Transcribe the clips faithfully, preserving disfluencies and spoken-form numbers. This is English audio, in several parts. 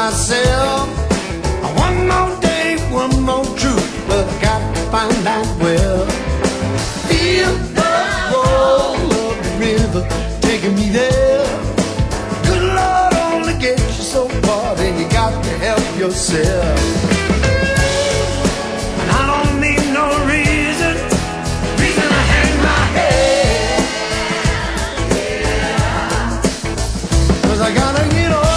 myself. One more day, one more truth, but I got to find out well. Feel the roll of the river taking me there. Good Lord only gets you so far, then you got to help yourself. And I don't need no reason, reason to hang my head. 'Cause I gotta get over.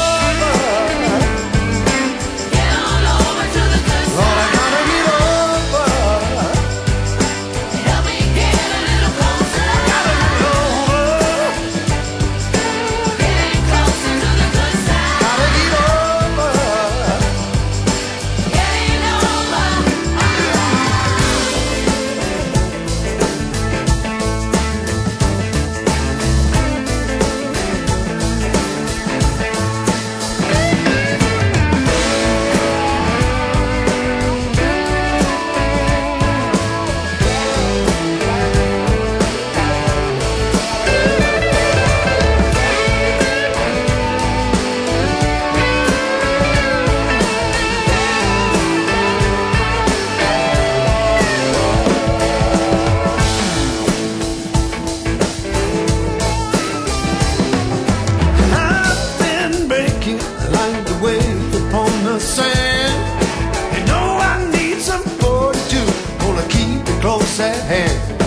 Sand. You know I need some fortitude, gonna keep it close at hand.